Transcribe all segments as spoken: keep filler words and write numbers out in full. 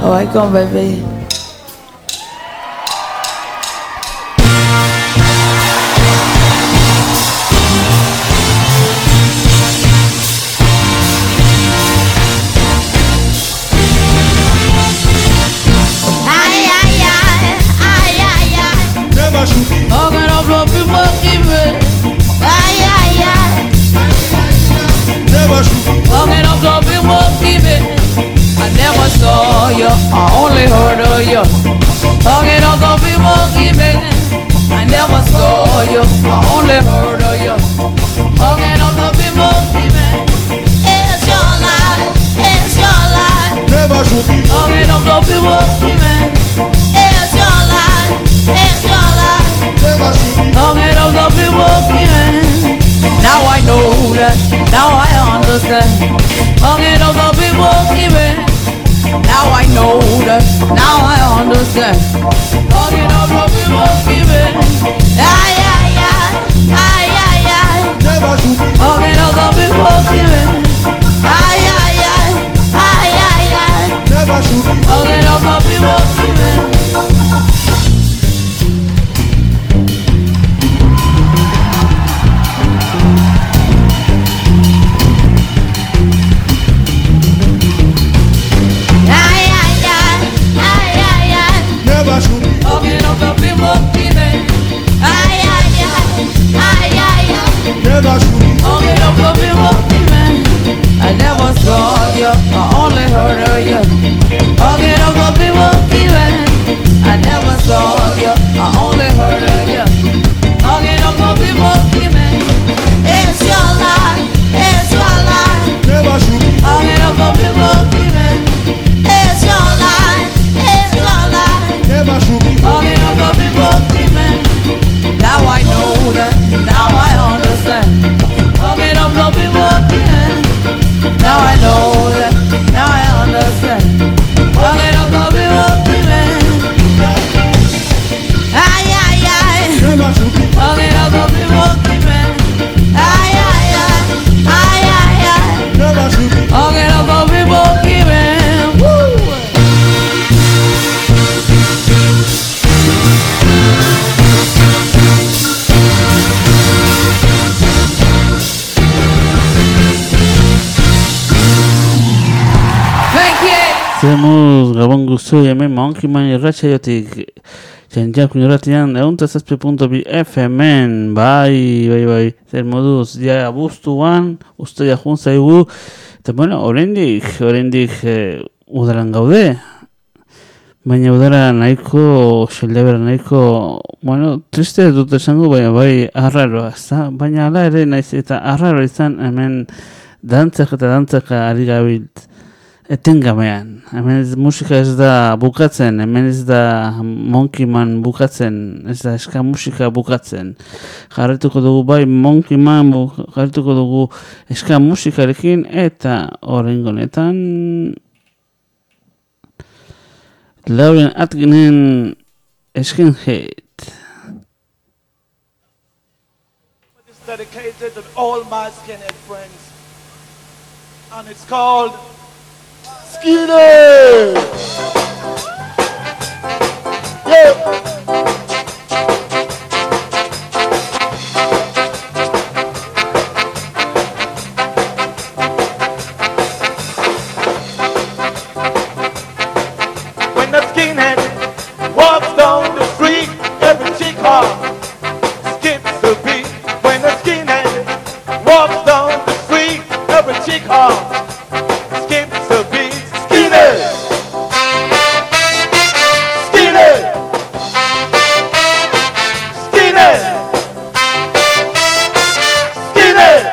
Welcome, baby. Talking of the people giving. Ay, ay, ay. Talking of the people giving. I never saw you, I only heard of you. Talking of the people giving. I never saw you, I only heard of you. Talking of the people giving. It's your life, it's your life. Talking of the people giving. It's your life, it's your life. Talking of the people giving. Now I know that, now I understand. Talking of the people giving. Now I know that, now I understand. Talking of the people giving. Ay, ay, ay, ay, ay, ay. Talking of the people giving. Ay, ay, ay, ay, ay, ay. Talking of the people giving. Talking of the people giving. Ay, ay, ay, ay, ay, ay. Talking of the people giving. I never saw you, I only heard of you. Talking of the people giving. I never saw you, I only heard of you. Talking of the people giving. It's your life, it's your life. Talking of the people giving. It's your life, it's your life. Talking of the people giving. Now I know that, now I understand. Talking of the people giving. Now I know that, now I understand. Talking of the people giving. Ay, ay, ay. Talking of the people giving. Ay, ay, ay, ay, ay, ay. Talking of the people giving. Woo! Zemuz gabon guztu hemen Monkey Man irratsaiotik Txantxak irratian egun eta zazpi puntu bi F M-en bai, bai, bai, zer moduz ja abuztuan, usteia jun zaigu eta bueno, oraindik, oraindik eh, udaran gaude baina udara nahiko, xeldebera nahiko bueno, triste dut esango baina bai arraroa, ezta? Baina ala ere naiz eta arraro izan hemen dantzak eta dantzak ari gabilt etengabean. Hemen ez, musika ez da bukatzen, hemen ez da Monkey Man bukatzen, ez da eska musika bukatzen. Jarretuko dugu bai Monkey Man, jarretuko dugu eska musikarekin eta horrengonetan Lauren Atkinen Skinhead. It's dedicated to all my skinhead friends, and it's called Skinhead! Yeah! When the skinhead walks down the street, every chick hop skips a beat. When the skinhead walks down the street, every chick hop skips a beat. Skinhead! Skinhead! Skinhead! Skinhead!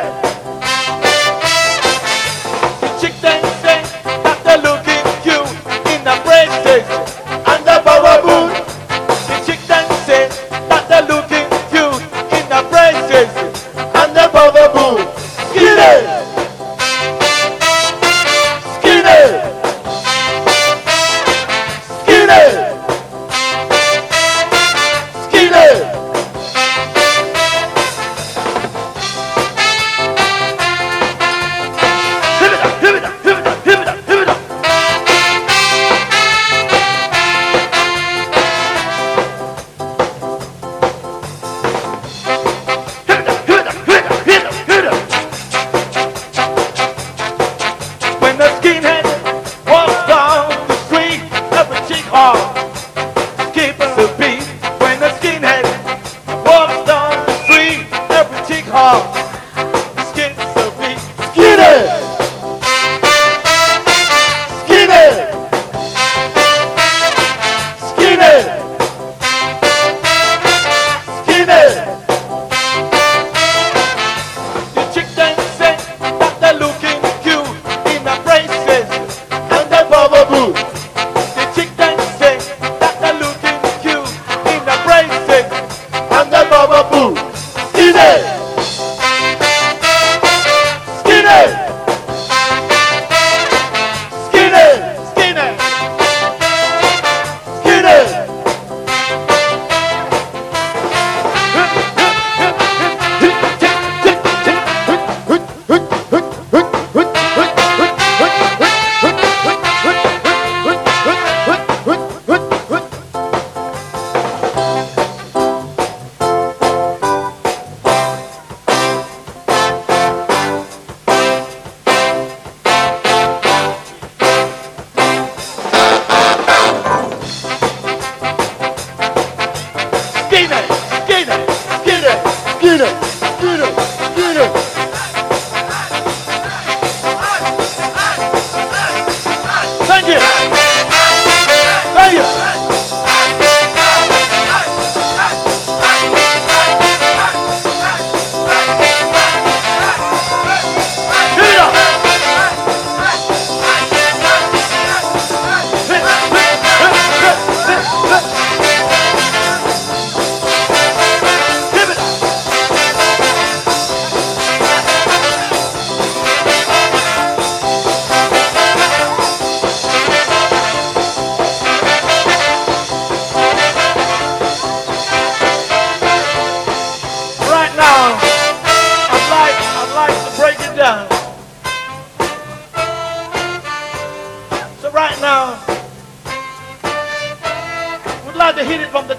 The chick then say that they're looking cute in the break station and the power boot. The chick then say that they're looking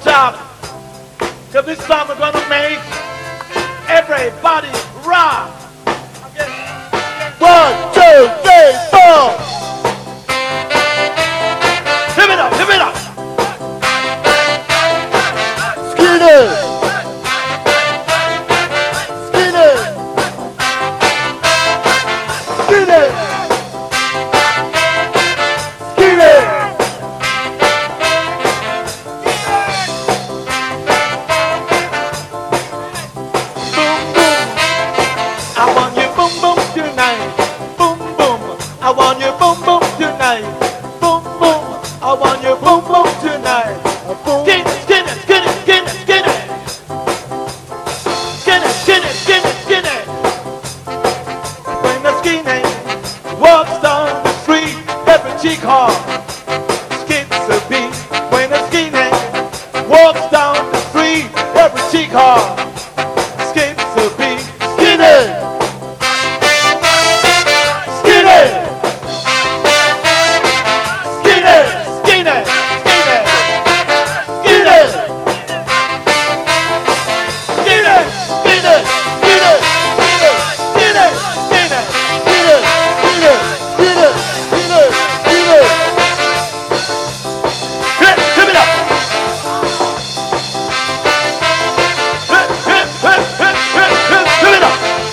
stop. Cause this song is gonna make everybody rock. Okay. One, two, three, four. Give it up, give it up. Skinny. Skinny. Skinny. Skinny. I want you boom boom tonight. Boom boom. I want you boom boom tonight. Boom boom. I want you boom boom tonight. Skin it, skin it, skin it, skin it, skin it. Skin it, skin it, skin it, skin it. When the skinny walks down the street, every chick hall skips a beat. When the skinny walks down the street, every chick hall skips a beat. Skinny. Skinny! Skinny! Skinny! Skinny! Skinny! Skinny! Skinny! Skinny! Skinny! Skinny! Skinny! Skinny! Skinny! Skinny! Skinny! Hit! Give it up! Hit! Hit! Hit! Hit! Hit! Hit! Give it up!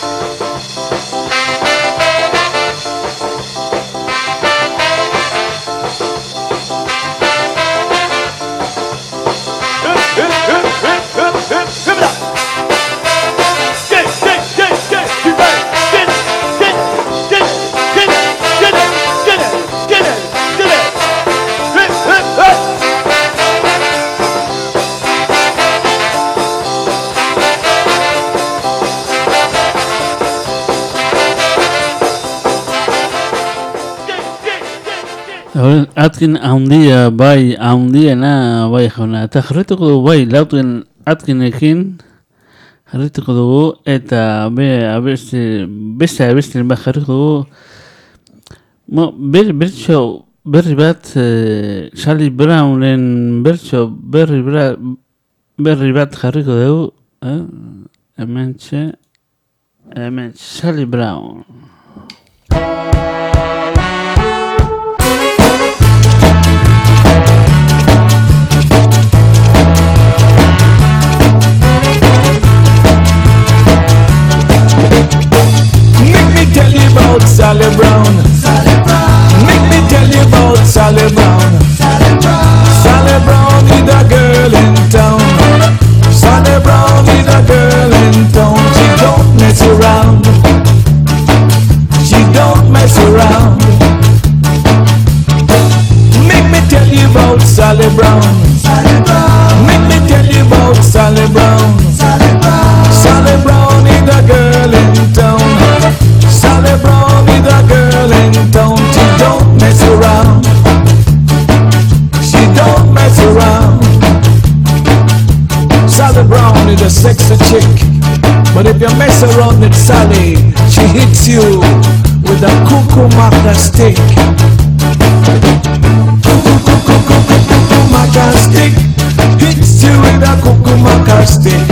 Atkin handia, bai, handiena, bai, jauna. Eta jarrituko dugu, bai, lauten atkinekin jarrituko dugu, eta be, abeste, beste abeste bat jarrituko dugu. Mo, ber, bertso, berri bat, eh, Charlie Brownen bertso, berri, bra, berri bat jarriko dugu, eh? Hemen txe, hemen Charlie Brown. Tell you about Sally Brown. Sally Brown. Make me tell you about Sally Brown. Sally Brown. Sally Brown is a girl in town. Sally Brown is a girl in town. She don't mess around. She don't mess around. Make me tell you about Sally Brown. Sally Brown. Make me tell you about Sally Brown. Sally Brown. Sally Brown is a girl in town. Sally Brown is a girl in town. She don't mess around. She don't mess around. Sally Brown is a sexy chick, but if you mess around with Sally, she hits you with a cuckoo maca stick. Cuckoo maca stick hits you with a cuckoo maca stick.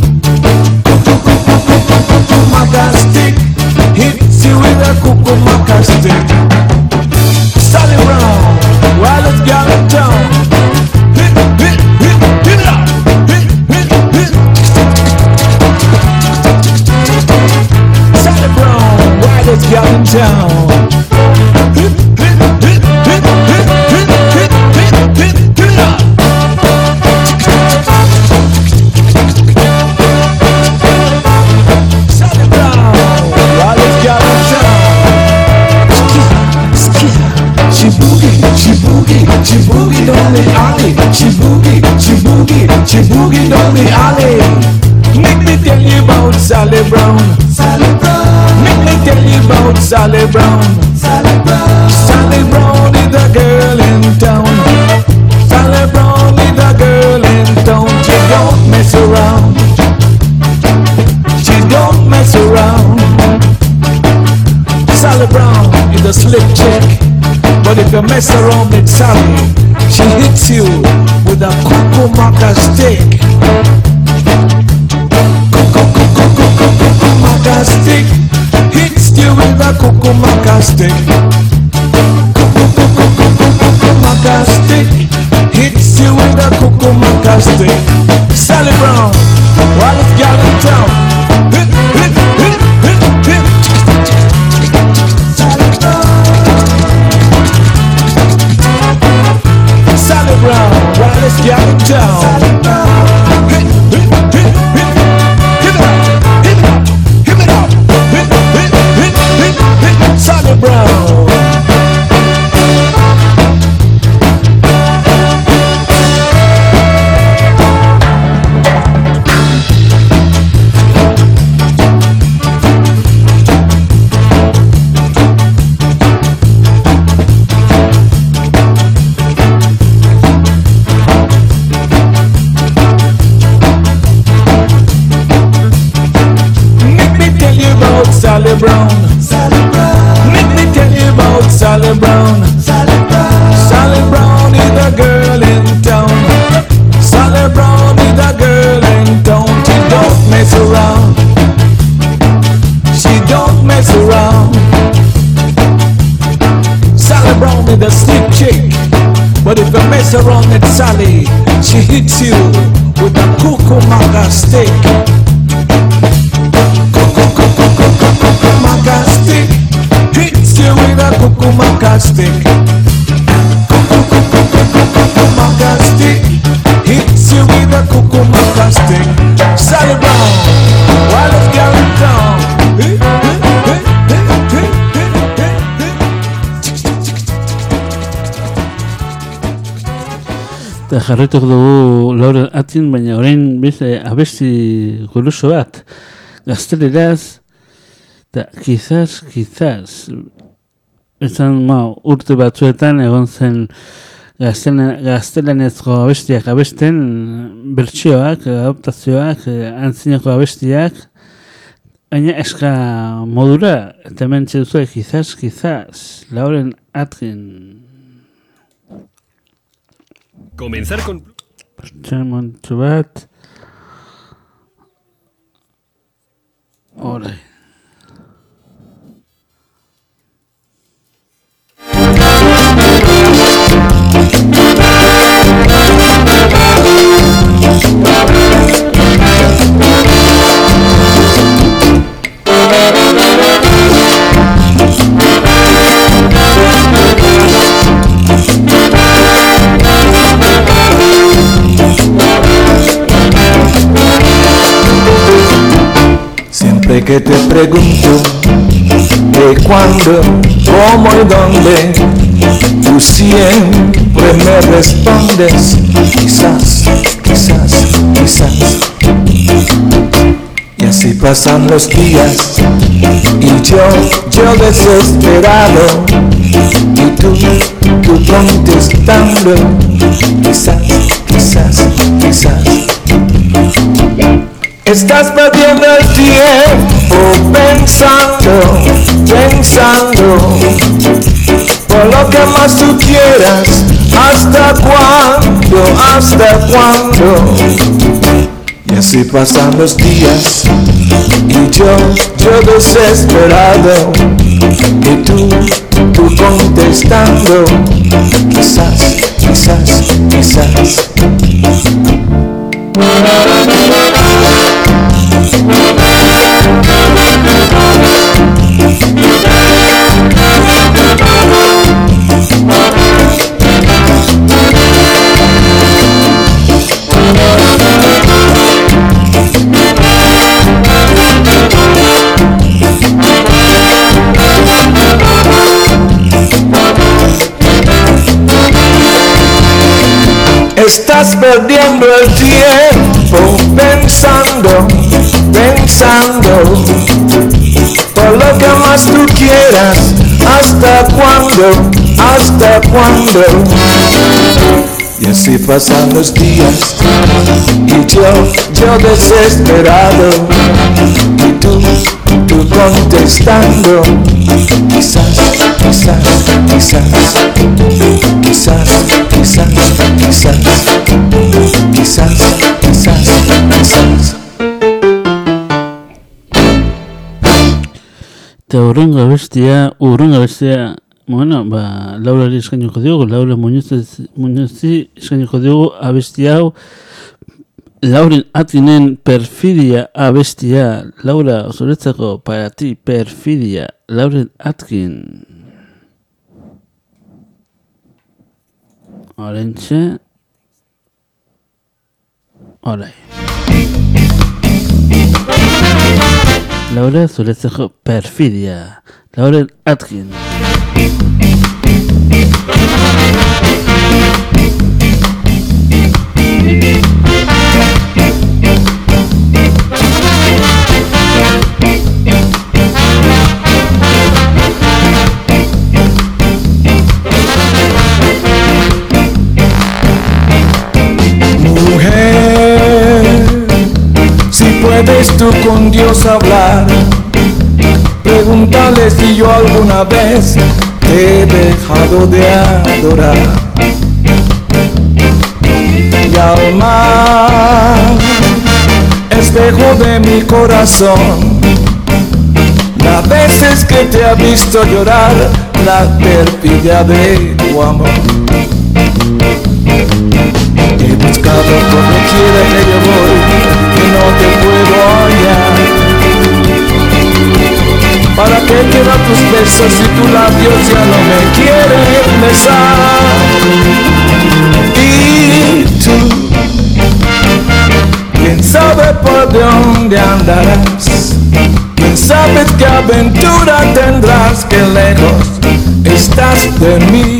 Cuckoo maca stick hits you with a cuckoo maca stick. Sally Brown, wildest girl in town. Hit, hit, hit, hit it up. Hit, hit, hit. Sally Brown, wildest girl in town. Hit, hit, hit, hit, hit, hit, hit, hit, hit, hit it up. Sally Brown, wildest girl in town. She boogie, she boogie, she boogie down the alley. She boogie, she boogie, she boogie down the alley. Make me tell you about Sally Brown. Sally Brown. Make me tell you about Sally Brown. Sally Brown. Sally Brown is a girl in town. Sally Brown is a girl in town. She don't mess around. She don't mess around. Sally Brown is a slick chick, but if you mess around with Sally, she hits you with with a cucumaca stick. Cucumaca stick hits you with a cucumaca stick. Cucumaca stick hits you with a cucumaca stick. Sally Brown, wildest gal in town. Hit, hit, hit, hit, hit. Sally Brown. Sally Brown, wildest gal in town. Sally Brown. Hit, hit, hit, hit. Give it up, give it up, give it up. Hit, hit, hit, hit, hit. Sally Brown. Sally Brown, Sally Brown. Let me tell you about Sally Brown. Sally Brown, Sally Brown is a girl in town. Sally Brown is a girl in town. She don't mess around. She don't mess around. Sally Brown is a slick chick, but if you mess around with Sally, she hits you with a cucumaca stick. Cucumaca stick hits you with a cucumaca stick. Cucumaca stick hits you with a cucumaca stick. Sally Brown, wildest gal in town. Eta jarretuk dugu Laurel Atin, baina orain beste abesti guluso bat. Gazteleraz, eta quizás, quizás, esan ma, urte batzuetan egon zen gaztelanezko abestiak abesten, bertsioak, adaptazioak, antzinako abestiak, baina eska modura, eta mentxe duzu, quizás, quizás, Laurel Atin. Comenzar con... Pertxamontxo bat... Horai. Siempre que te pregunto de cuándo, cómo y dónde, tú siempre me respondes quizás, quizás, quizás. Y así pasan los días y yo, yo desesperado, y tú, tú contestando quizás, quizás, quizás. Estás perdiendo el tiempo pensando, pensando, por lo que más tú quieras, hasta cuándo, hasta cuándo. Y así pasan los días y yo, yo desesperado, y tú, tú contestando quizás, quizás, quizás. Estás perdiendo el tiempo pensando, pensando, por lo que más tú quieras, hasta cuándo, hasta cuándo. Y así pasan los días y yo, yo desesperado, y tú, tú contestando quizás, quizás, quizás, quizás, quizás, quizás. quizás, quizás, quizás. Eta urrengo abestia, urrengo abestia, bueno, ba, Laurari eskainiko diogu, Laura Muñozi eskainiko diogu abestia hau, Lauren Atkinen Perfidia abestia, Laura, zuretzako, para ti, Perfidia, Lauren Atkin. Orentxe, orai. Laura, zuretzako, Perfidia, Lauren Atkin. ¿Puedes tú con Dios hablar? Pregúntale si yo alguna vez te he dejado de adorar. Y alma, espejo de mi corazón, las veces que te ha visto llorar, la perfidia de tu amor. He buscado por doquiera que yo voy y no te puedo hallar. ¿Para qué quedan tus besos si tus labios ya no me quieren besar? Y tú, ¿quién sabe por dónde andarás? ¿Quién sabe qué aventura tendrás? Que lejos estás de mí.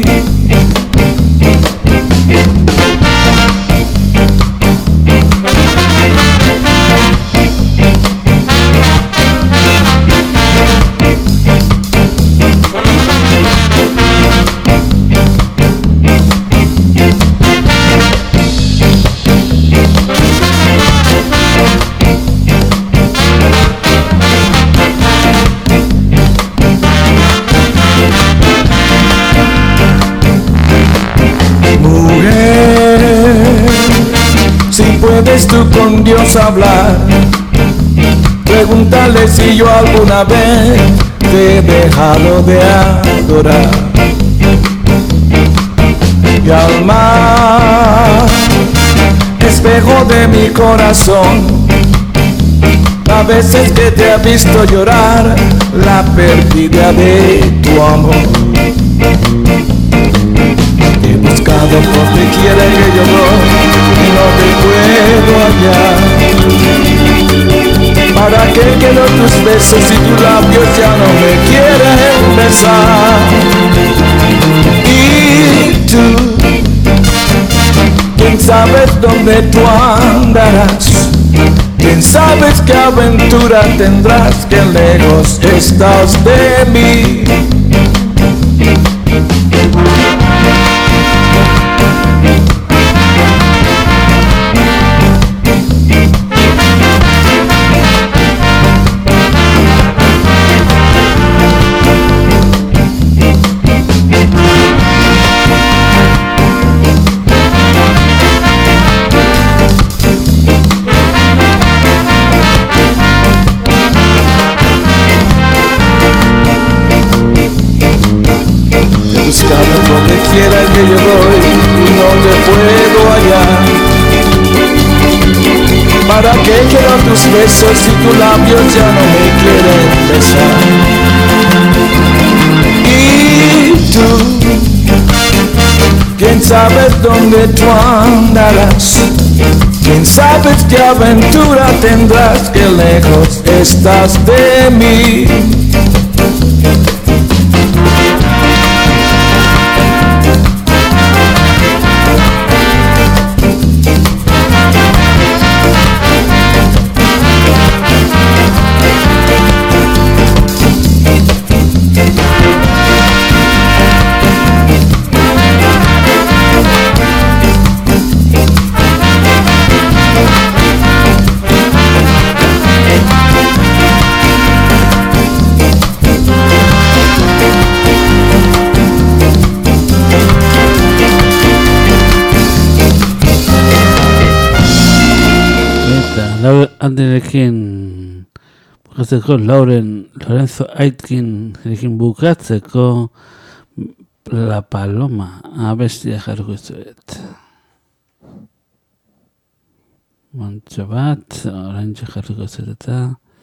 ¿Puedes tú con Dios hablar? Pregúntale si yo alguna vez te he dejado de adorar. Y alma, espejo de mi corazón, a veces que te ha visto llorar, la pérdida de tu amor. He buscado por donde quiera que yo voy y no te puedo hallar. ¿Para qué quiero tus besos si tus labios ya no me quieren besar? Y tú, ¿quién sabes dónde tú andarás? ¿Quién sabes qué aventura tendrás? Que lejos estás de mí. Buscando donde quiera que yo voy y no te puedo hallar. ¿Para qué quiero tus besos si tus labios ya no me quieren besar? Y tú, ¿quién sabe dónde tú andarás? ¿Quién sabe qué aventura tendrás? Que lejos estás de mí. Anderekin bukatzeko Lauren Lorenzo Aitkin erekin bukatzeko La Paloma abestia jarriko izuet. Montxo bat, orantxe jarriko izuet eta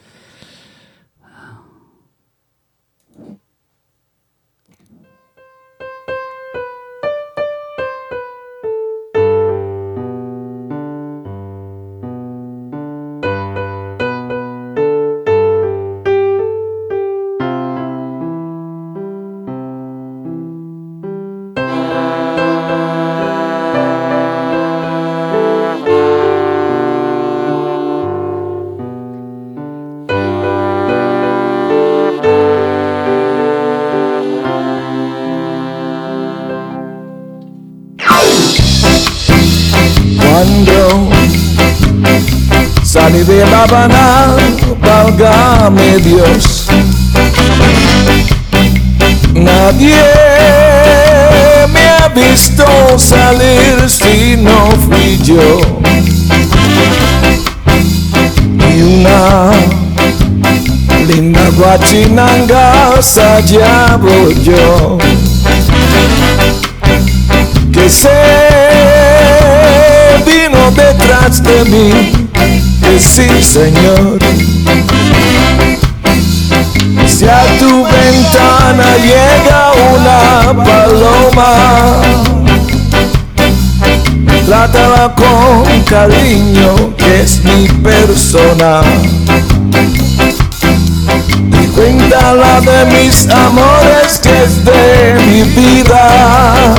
salí de La Habana, válgame Dios. Nadie me ha visto salir si no fui yo. Y una linda guachinanga hallaba yo, que se vino detrás de mí. Que sí, señor. Si a tu ventana llega una paloma, trátala con cariño, que es mi persona. Y cuéntala de mis amores, que es de mi vida.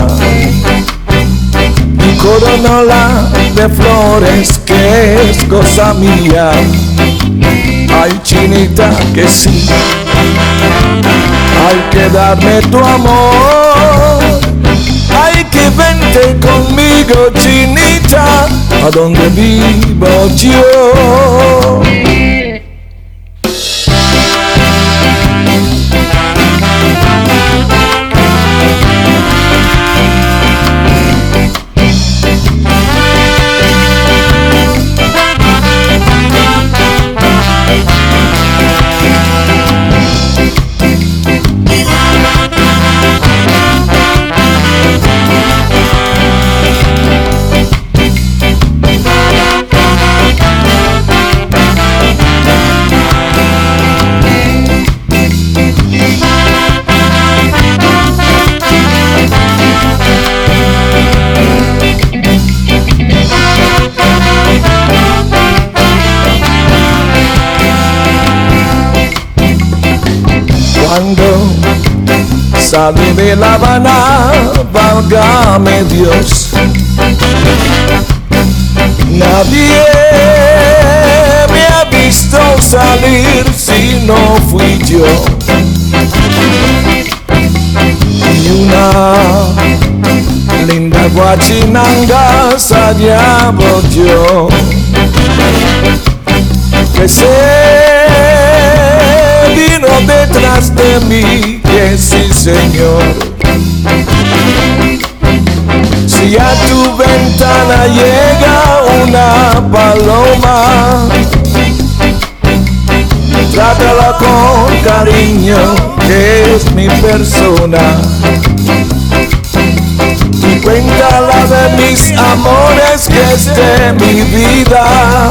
Y coronala de flores, que es cosa mía. Ay, chinita, que sí, hay que darme tu amor. Hay que vente conmigo, chinita, a donde vivo yo. Cuando salí de La Habana, válgame Dios, nadie me ha visto salir si no fui yo. Y una linda guachinanga hallaba yo, que se vino detrás de mí, que sí, señor. Si a tu ventana llega una paloma, trátala con cariño, que es mi persona. Y cuéntala de mis amores, que es de mi vida.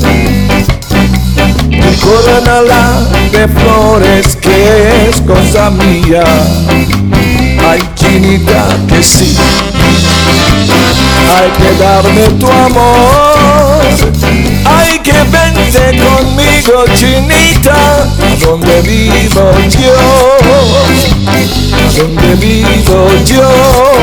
Y coronala de flores, que es cosa mía. Ay, chinita, que sí, hay que darme tu amor. Hay que vente conmigo, chinita, a donde vivo yo, a donde vivo yo.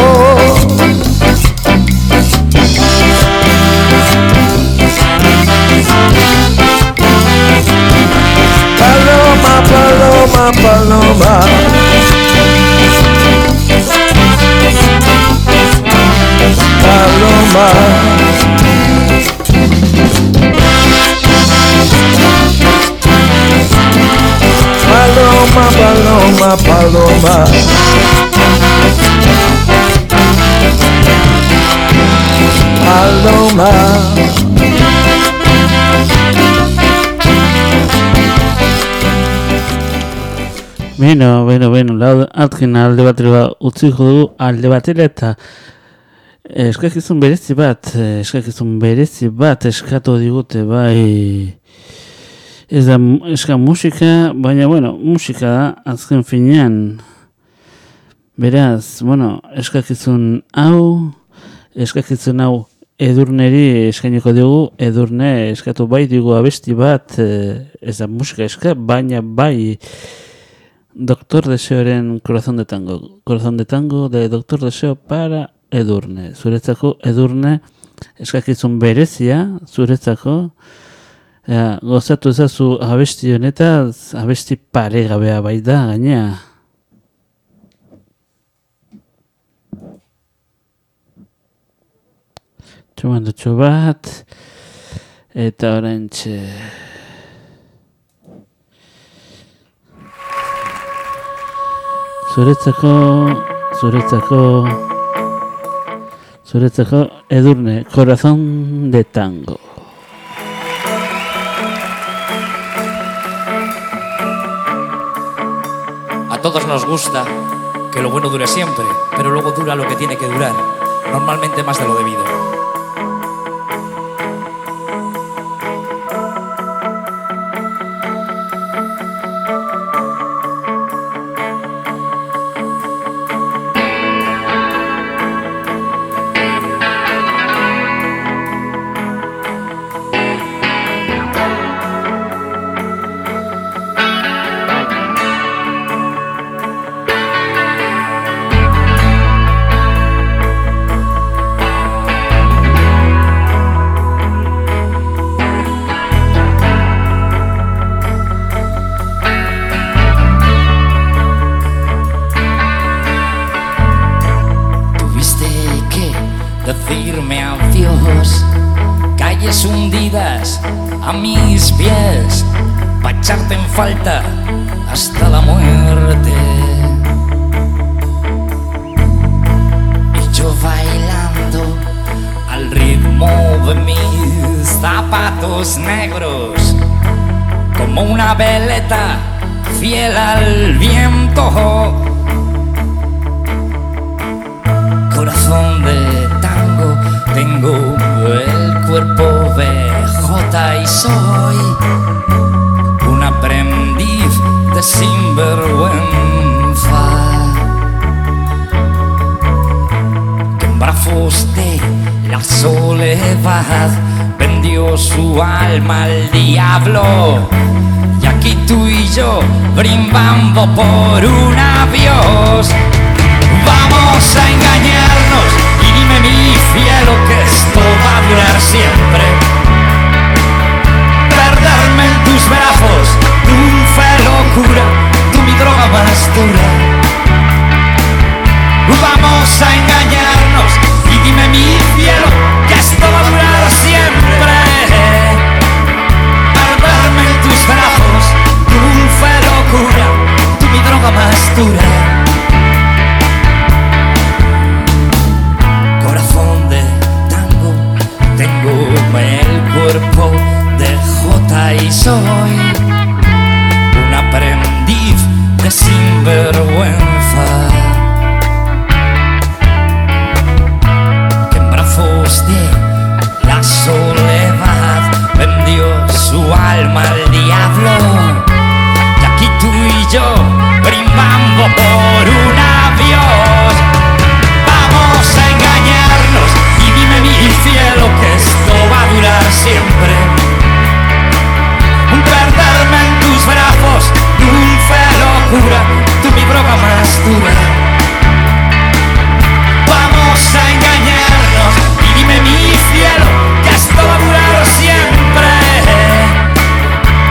Paloma, paloma, paloma, paloma. Paloma, paloma, paloma. Paloma. Beno, beno, beno, lau altkin alde batera utziko dugu alde batera eta eskakizun berezi bat, eskakizun berezi bat eskatu digute, bai, ez da eska musika, baina, bueno, musika da, azken finean, beraz, bueno, eskakizun hau, eskakizun hau Edurneri eskainiko dugu, Edurne eskatu bai digu abesti bat, ez da musika eska, baina bai Doctor Deseoren Corazón de Tango. Corazón de Tango de Doctor Deseo para Edurne. Zuretzako Edurne eskakizun berezia, zuretzako ja, gozatu ezazu abesti honetaz, abesti paregabea bai da, gainea. Txomandotxo bat, eta orantxe... Zuretzako, zuretzako, zuretzako Edurne, Corazón de Tango. A todos nos gusta que lo bueno dure siempre, pero luego dura lo que tiene que durar, normalmente más de lo debido. Decirme adiós, calles hundidas a mis pies, pa' echarte en falta hasta la muerte. Y yo bailando al ritmo de mis zapatos negros, como una veleta fiel al viento. Corazón de tango, tengo el cuerpo B J y soy un aprendiz de sinvergüenza que en brazos de la soledad vendió su alma al diablo. Y aquí tú y yo brindando por un adiós. Vamos a engañarnos y dime mi cielo que esto va a durar siempre. Perderme en tus brazos, dulce locura, tú mi droga más dura. Vamos a engañarnos y dime mi cielo que esto va a durar siempre. Perderme en tus brazos, dulce locura, tú mi droga más dura. Tengo el cuerpo de J y soy un aprendiz de sinvergüenza que en brazos de la soledad vendió su alma al diablo. Y aquí tú y yo brindando por un adiós. Vamos a engañarnos y dime mi cielo que esto va a durar siempre. Perderme en tus brazos, dulce locura, tú mi droga más dura. Vamos a engañarnos y dime mi cielo que esto va a durar siempre.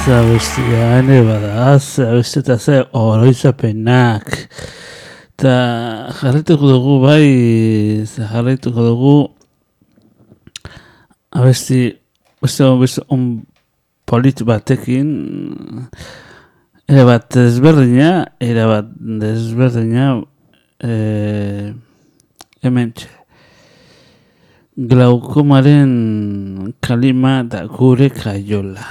Atza bestia, ene bada, atza bestia eta ze oroizapenak. Eta jarraituko dugu, bai, jarraituko dugu, abesti, beste beste on polit batekin, era bat desberdina, era bat desberdina, eh, hementxe. Glaukomaren kalima da gure kaiola.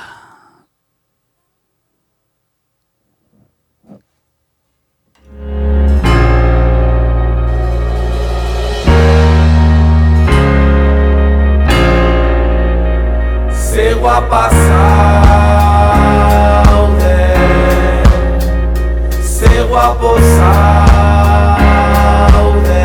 Se guapa saude, se guapo saude.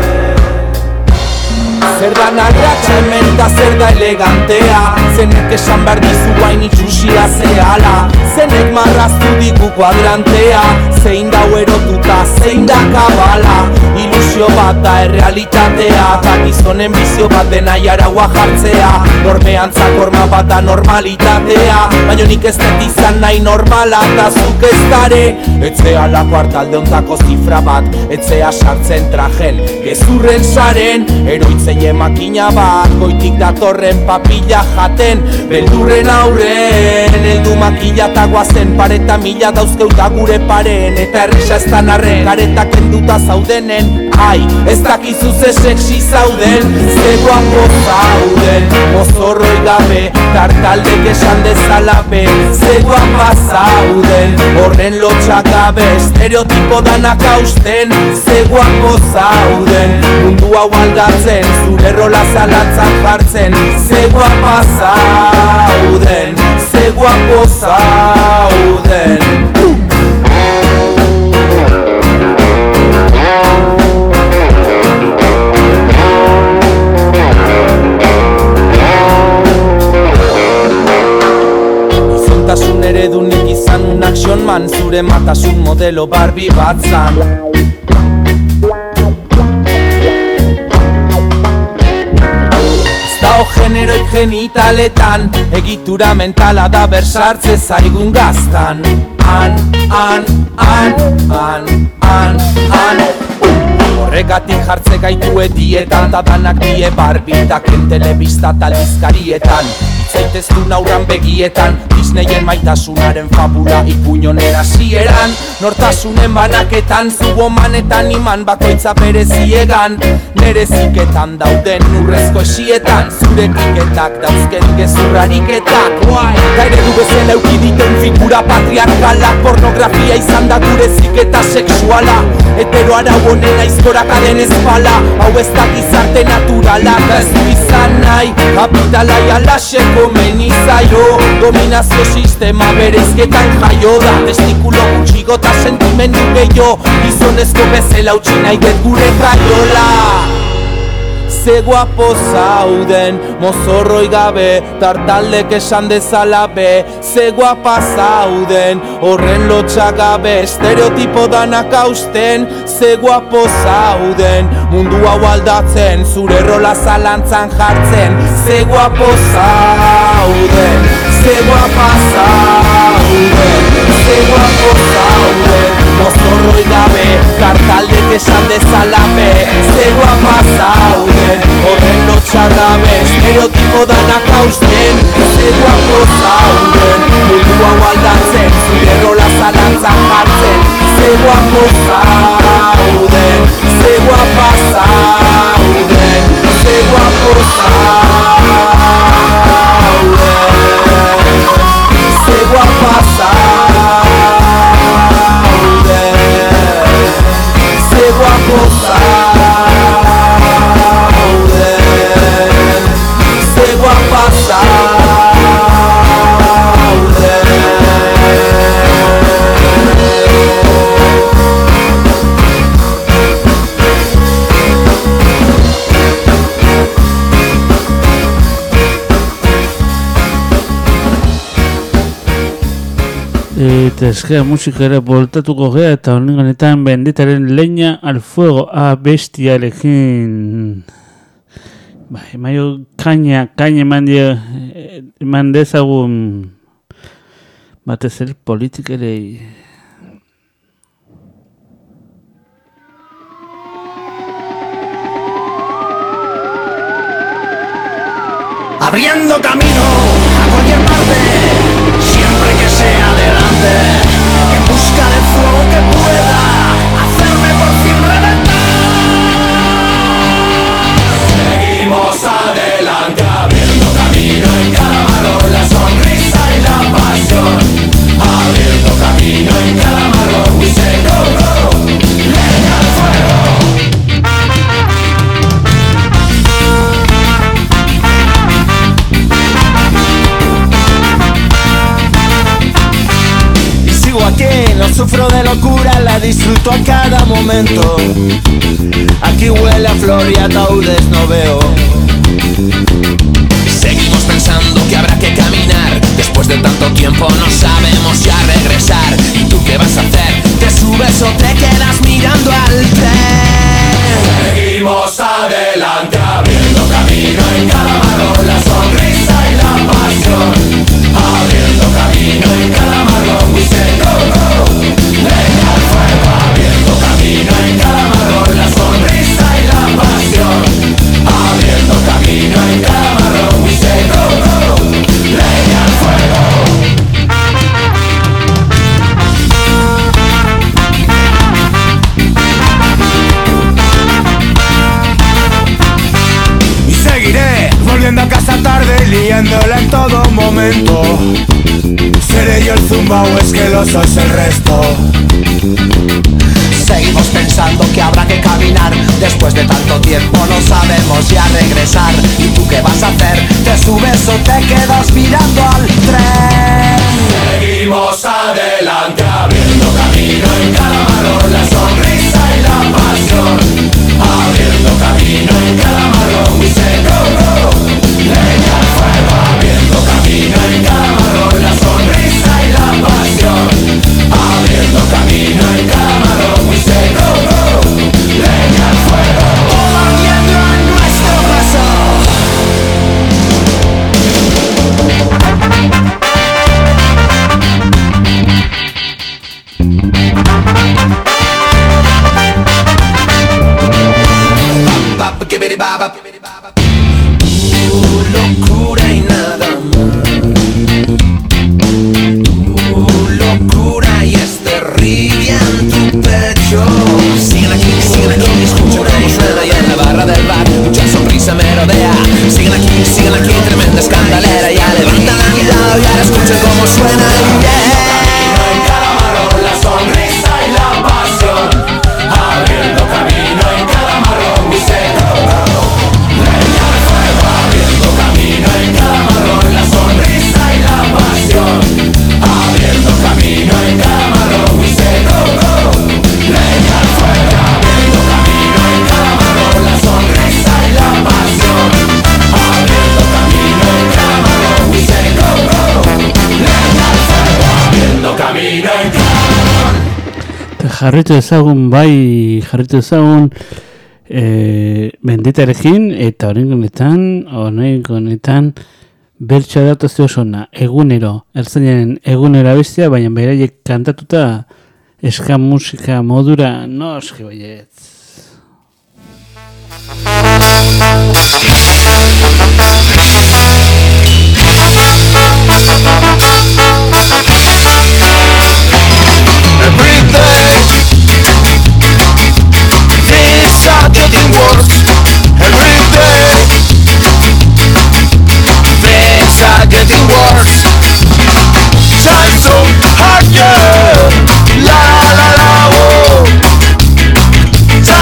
Zer da narratxa hemen da zer da elegantea, zenek esan behar dizu guain itxusia zehala, zenek marraztu digu kuadrantea, zein dau erotuta, zein da kabala, ilusio bat da errealitatea, eta gizonen bizio bat dena jaraua jartzea, normean zakorma bat da normalitatea, baina nik ez dut izan nahi normala, eta zuk ez dare, etzea lako hartalde ontako zifra bat, etzea sartzen trajen, gezurren saren, eroitzeie makina bat, goitik datorren papilla jaten, beldurren aurren, eldu makila eta guazen, pareta mila dauzkeuta gure paren, eta errisa ez da narren, karetak kenduta zaudenen, ai, ez dakizu ze sexy zauden, ze guapo zauden, mozorroi gabe, tartaldek esan dezalabe, ze guapa zauden, horren lotxak gabe, estereotipo danak hausten, ze guapo zauden, mundu hau aldatzen, zure rola zalantzan jartzen, ze guapa zauden, ze guapo zauden. Izontasun eredunik izan un action man, zure matasun modelo Barbie bat zan. Generoik genitaletan, egitura mentala da bersartze zaigun gaztan. An, an, an, an, an, an. Horregatik jartze gaitu edietan, da danak die barbitaken telebista talizkarietan. Zaiteztun aurran begietan, Disneyen maitasunaren fabula ipuñon erasieran, nortasunen banaketan, zubomanetan iman bakoitza bereziegan, nereziketan dauden urrezko esietan, zurekiketak dauzken gezurrariketak, guai! Ta eredu bezala eukiditen figura patriarkalak, pornografia izan da gure ziketa sexuala, hetero arau honen aizkorak aden ezpala, hau ez da gizarte naturala, da ez du izan nahi, kapitalai alaxeko menizaio, dominazio sistema bereizketan jaio da, testikulo gutxigo eta sentimendu gehiago, gizonezko bezala utzi nahi dut gure kaiola. Ze guapo zauden, mozorroi gabe, tartaldek esan dezalabe, ze guapa zauden, horren lotxak gabe, estereotipo danak hausten, ze guapo zauden, mundu hau aldatzen, zure rola zalantzan jartzen, ze guapo zauden, ze guapa zauden, ze guapo zauden, mozorroi gabe, tartaldek esan dezalabe, ze guapa zauden, horren lotxak gabe, estereotipo danak hausten, ze guapo zauden, mundu hau aldatzen, zure rola zalantzan jartzen, ze guapo zauden, ze guapa zauden, ze guapo zauden, ze guapa zauden, ze guapo zauden, ze guapa zauden. Eta eskera musikara boltatuko gea eta honetan bendetaren leña al fuego a bestialekin. Bai, maio kaina, kaina eman dio, eman dezagun batez ere politikerei. Abriendo camino a cualquier parte, siempre que sea adelante, en busca del fuego que pueda hacerme por fin reventar. Seguimos adelante, abriendo camino en cada marrón, la sonrisa y la pasión. Abriendo camino en cada marrón, we say go, go, leña al fuego. Aquí no sufro de locura, la disfruto a cada momento. Aquí huele a flor y ataúdes no veo. Seguimos pensando que habrá que caminar. Después de tanto tiempo no sabemos ya regresar. ¿Y tú qué vas a hacer? ¿Te subes o te quedas mirando al tren? Seguimos adelante, abriendo camino en cada marrón, la sonrisa y la pasión. Abriendo camino en cada marrón, we say go, go, leña al fuego. Abriendo camino en cada marrón, la sonrisa y la pasión. Abriendo camino en cada marrón, we say go, go, leña al fuego. Y seguiré volviendo a casa tarde, liándola en todo momento. ¿Seré yo el zumba o es que lo sois el resto? Seguimos pensando que habrá que caminar. Después de tanto tiempo no sabemos ya regresar. ¿Y tú qué vas a hacer? ¿Te subes o te quedas mirando al tren? Seguimos adelante, abriendo camino en cada marrón, la sonrisa y la pasión. Abriendo camino en cada marrón, we say go, go, leña al fuego. Abriendo camino en cada marrón, la sonrisa y la pasión. Abriendo camino en cada marrón, we say go, go, leña al fuego. Volviendo a nuestro paso. Tu locura y nada más. Tu locura y este río en tu pecho. Siguen aquí, siguen aquí, escucha cómo suena y en la barra del bar mucha sonrisa me rodea. Siguen aquí, siguen aquí, tremenda escandalera. Ya levantan la mirada y ahora escucha cómo suena y yeah. En cada marrón la sonrisa y la pasión. Abriendo camino en cada marrón, we say go, go. Leña al fuego, abriendo camino en cada marrón, la sonrisa y la pasión. Abriendo camino en cada marrón, we say go, go. Leña al fuego, abriendo camino en cada marrón, la sonrisa y la pasión. Abriendo camino en cada marrón, we say go, go. Leña al fuego, abriendo camino en cada marrón. Jarritu ezagun, bai, jarritu ezagun e, benditarekin, eta horrengo honetan, horrengo honetan, bertsoa datazio osona, egunero, ertzainen egunero abestia, baina beraiek kantatuta eska musika modura, noski baietz. Every day, things are getting worse. Every day, things are getting worse. Time's so hard, yeah. La la la la, oh.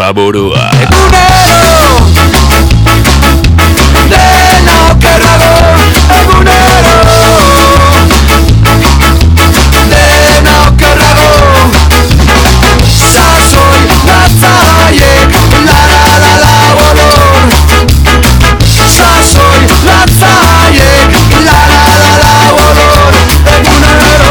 Burua burua. Egunero, dena okerrago. Egunero, dena okerrago. Sasoi latzaiek, la la la la olor. Sasoi latzaiek, la la la la olor. Egunero.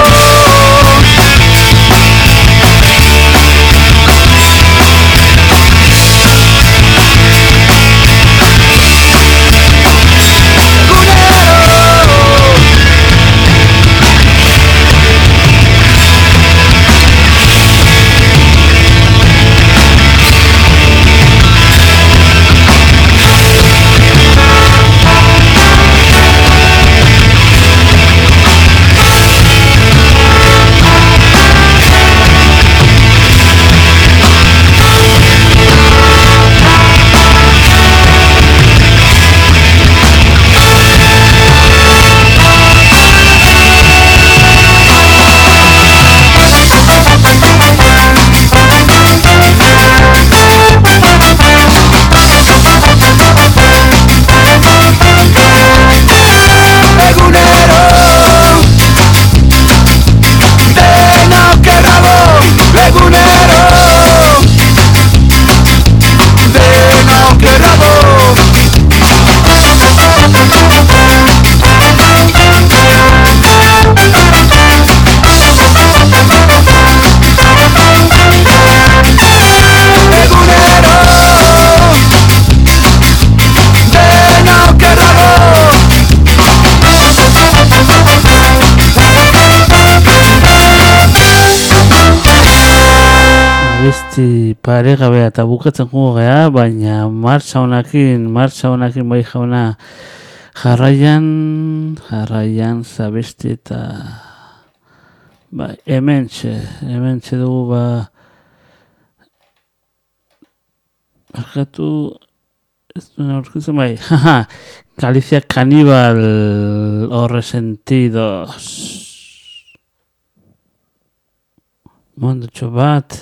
Abesti paregabea eta bukatzen jugo gea, baina martxa honakin, martxa honakin bai jauna jarraian, jarraian zabesti eta bai, hementxe, hementxe dugu ba bakatu ez duen aurkitzen bai, jaja, Galicia Caníbal o Resentidos. Mondotxo bat.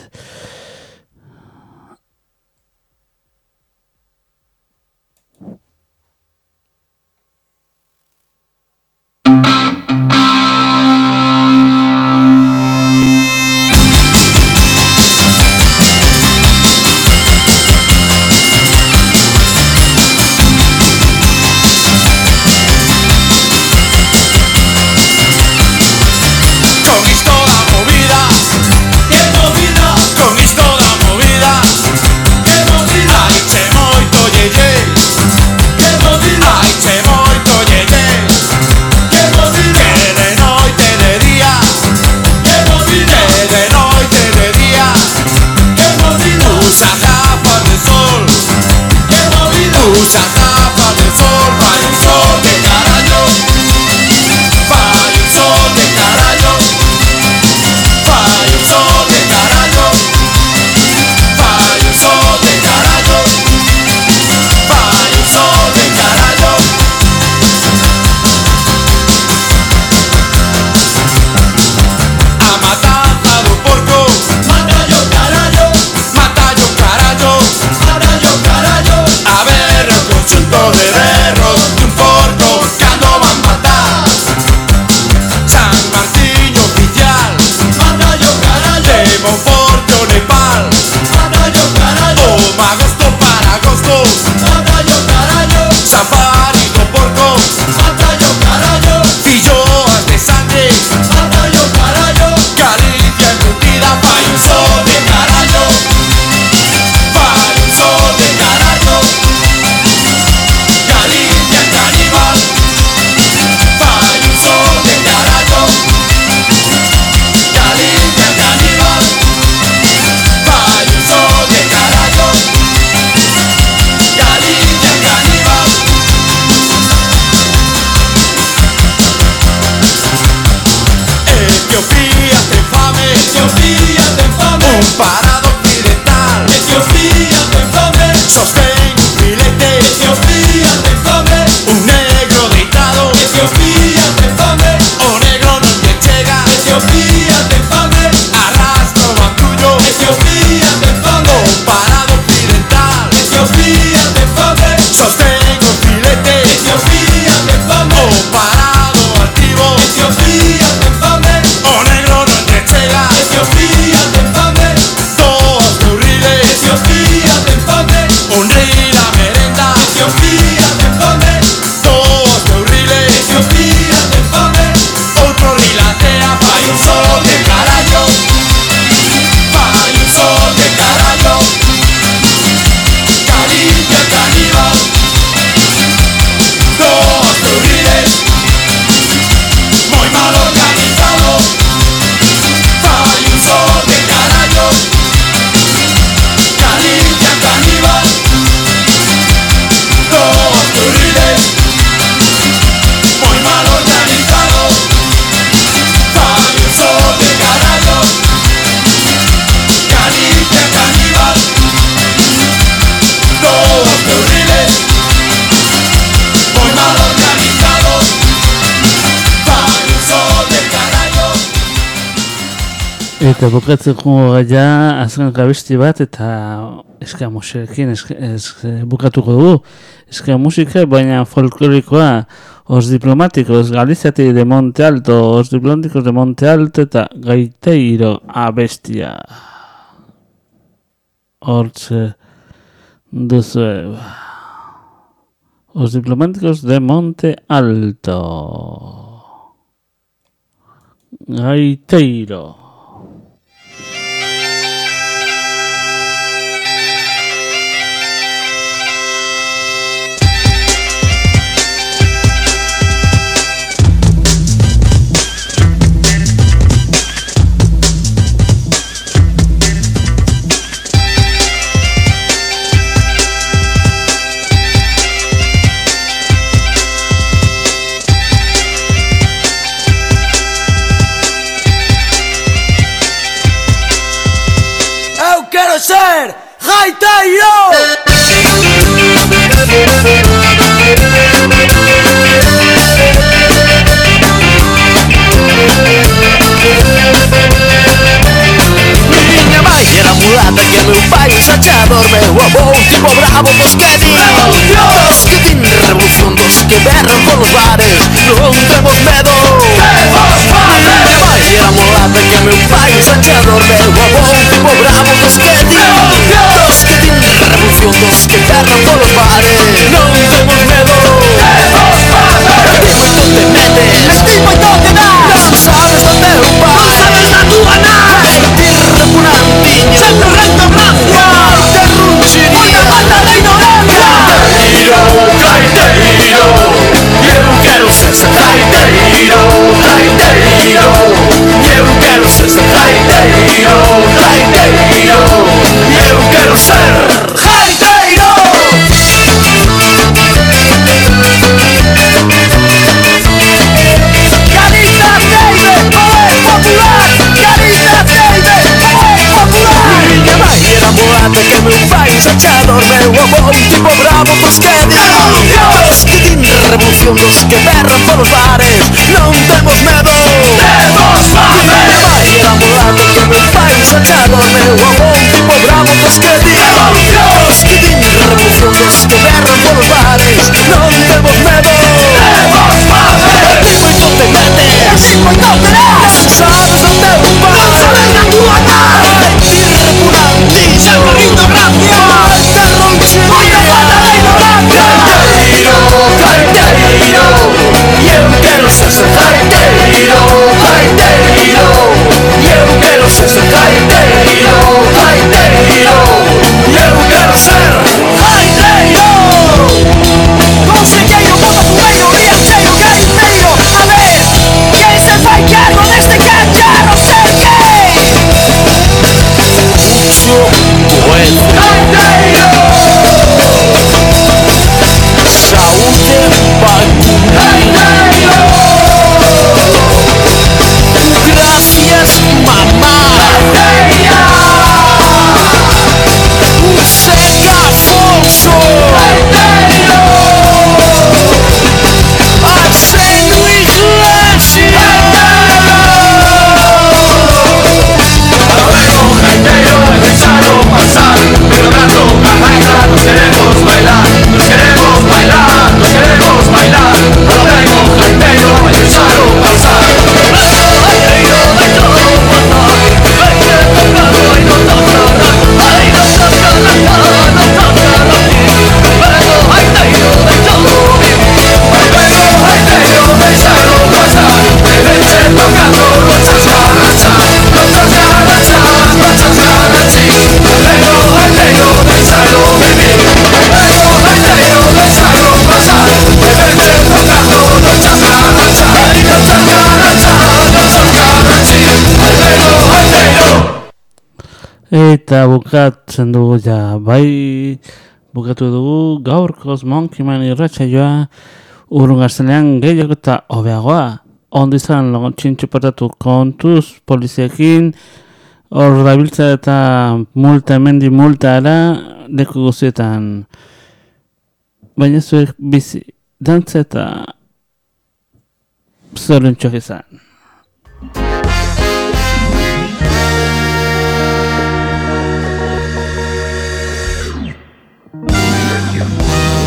Etiopía te infame, comparado Eta bukatzeko gaia azken gabesti bat eta eska musikekin eska, eska, bukatuko dugu. Eska musika baina folklorikoa, os diplomáticos Galiziati de Monte Alto, os diplomáticos de Monte Alto eta Gaiteiro abestia. Hortze duzue. Os diplomáticos de Monte Alto. Gaiteiro. Ser Gaiteiro. Minha mãe era mulata que meu pai ensachador. Meu avô tipo bravo dos que din Dos que din revolución, dos que berran polos bares. Non temos medo. Minha mãe era mulata que meu pai ensachador. Meu avô tipo bravo dos que din Dos que din revolución, dos que berran polos bares. Non temos medo. Ti moito te metes, ti moito te das. Sabes do teu pai, sabes da tua nai. Ti repugnantiño, sempre recto gracia. Te ruchini, moita falta de ignorancia. Gaiteiro, gaiteiro, eu quero ser gaiteiro. Gaiteiro, eu quero ser gaiteiro. Gaiteiro, eu quero ser gaiteiro. Carita David, poder popular. Carita David, poder popular. Minha mãe era mulata que meu pai ensachador. Meu avô tipo bravo dos que din Dos que din revolución, dos que berran polos bares. Non temos medo. Temos fame. Minha mãe era mulata que meu pai ensachador. Meu avô tipo bravo dos que din Dos que din revolución, dos que berran polos bares. Non temos medo. Temos fame. Ti moito te metes, ti moito te das. Sabes do teu pai, sabes da tua nai. Ti repugnantiño, sempre rindo gracia. Te ronchini, moita falta de ignorancia. Gaiteiro, gaiteiro, eu quero ser gaiteiro. Gaiteiro, eu quero ser gaiteiro. Gaiteiro, eu quero ser gaiteiro. Conselleiro, botafumeiro, riacheiro, gaiteiro. A ver, quem se fai cargo deste cacharro ser gay? Mucho bueno. Gaiteiro. Saúde vacunal. Gracias, mamá. Un secafoso. Arseno Iglesias. Gaiteiro, deixalo pasar. Pero gato, a gaita, nos queremos bailar. Nos queremos bailar, nos queremos bailar. No tengo gaiteiro, deixalo pasar. Gaiteiro, deixalo pasar. Gaiteiro, tocado y no toca nada. Ay, no toca nada, no toca nada. Pero gaiteiro, deixalo vivir. Pero gaiteiro, deixalo pasar. Vence tocando nochas garachas. Nochas garachas, nochas garachis. Pero gaiteiro, deixalo vivir. Pero gaiteiro, deixalo pasar. Vence tocando nochas garachas. Nochas garachas, nochas garachis. Pero gaiteiro. Eta bukatzen dugu ja, bai bukatu dugu gaurkoz Monkeyman irratsaioa urrun gaztelean gehiago eta hobeagoa. Ondo izan lagun txintxupatatu kontuz poliziekin, hor dabiltza eta multa hemendi multa ara leku guztietan. Baina zuek bizi, dantza eta zorentxoak izan.